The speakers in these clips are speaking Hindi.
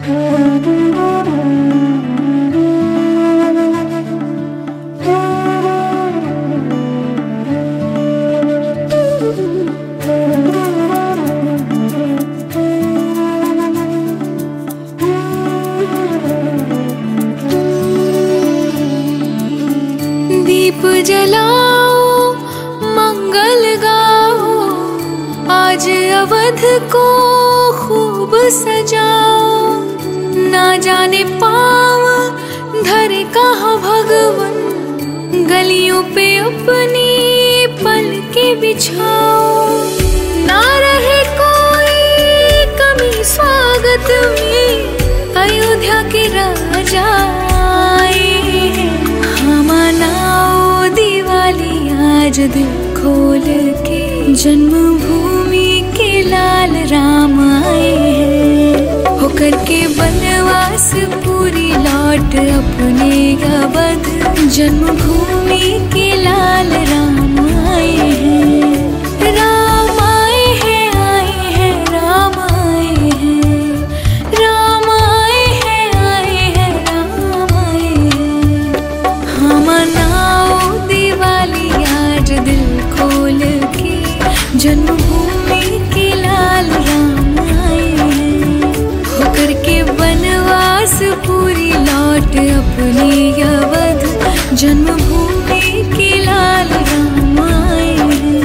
दीप जलाओ मंगल गाओ, आज अवध को खूब सजाओ। ना जाने पाँव धरे कहाँ भगवन, गलियों पे अपनी पलके बिछाओ। ना रहे कोई कमी स्वागत में, अयोध्या के राजा आए हैं। हम मनाओ दिवाली आज दिल खोल के, जन्मभूमि के लाल राम आए हैं। होकर के वनवास पूरी लौट अपने अवध, जन्मभूमि के लाल राम आए हैं। राम आए हैं, आए हैं, राम आए हैं। राम आए हैं, आए हैं, राम आए हैं। हम मनाओ दिवाली आज दिल खोल के, जन्मभूमि के लाल राम आए हैं। होकर के वनवास पूरी लौट अपने अवध, जन्मभूमि के लाल राम आए हैं।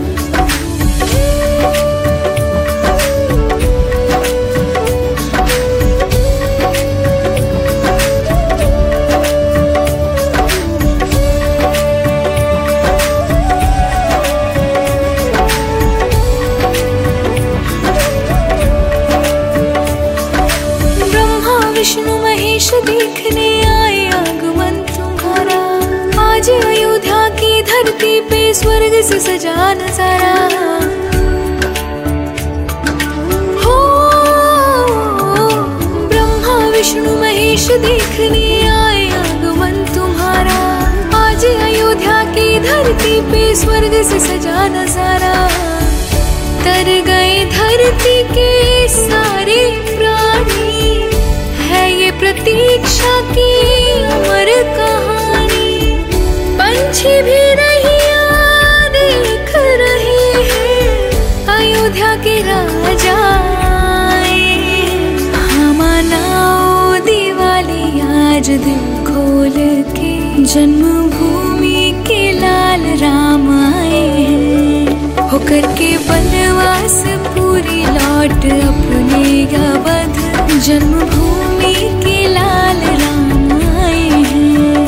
विष्णु महेश देखने आए आगमन तुम्हारा, आज अयोध्या की धरती पे स्वर्ग से सजा नजारा। हो ब्रह्मा विष्णु महेश देखने आए आगमन तुम्हारा, आज अयोध्या की धरती पे स्वर्ग से सजा नजारा। तर गए धरती के सारे प्राणी, है ये प्रतीक्षा की अमर कहानी। पंछी भी रहिया देख रहे हैं, अयोध्या के राजा आए। हम मनाओ दिवाली आज दिल खोल के, जन्मभूमि के लाल राम आए हैं। होकर के वनवास पूरी लौट अपने अवध, जन्मभूमि के लाल राम आए हैं।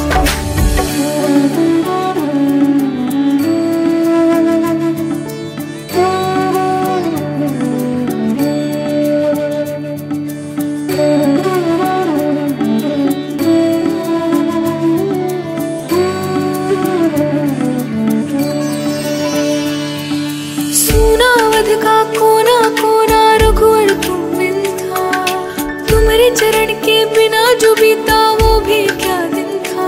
सोनावध का कोना कोना रघुवर तुम बिन था, तुम्हारे चरण के बिना जो बीता वो भी क्या दिन था।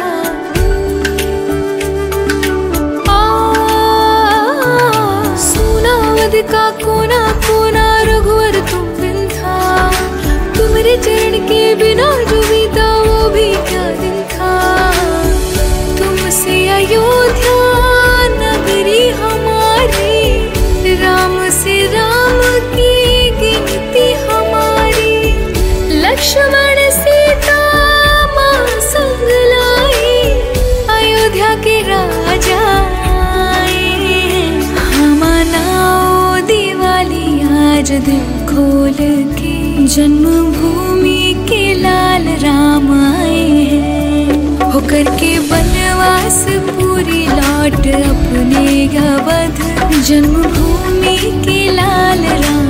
सोनावध का कोना कोना रघुवर तुम बिन था, तुम्हारे चरण के बिना जो बीता वो भी क्या दिन था। तुमसे अयोध्या नगरी हमारी, राम से राम की गिनती हमारी। लक्ष्मण सीता माँ संग लाई, अयोध्या के राजा आए। हम मनाओ दिवाली आज दिल खोल के, जन्मभूमि के लाल राम आए हैं। होकर के वनवास पूरी लौट अपने अवध, जन्मभूमि के लाल राम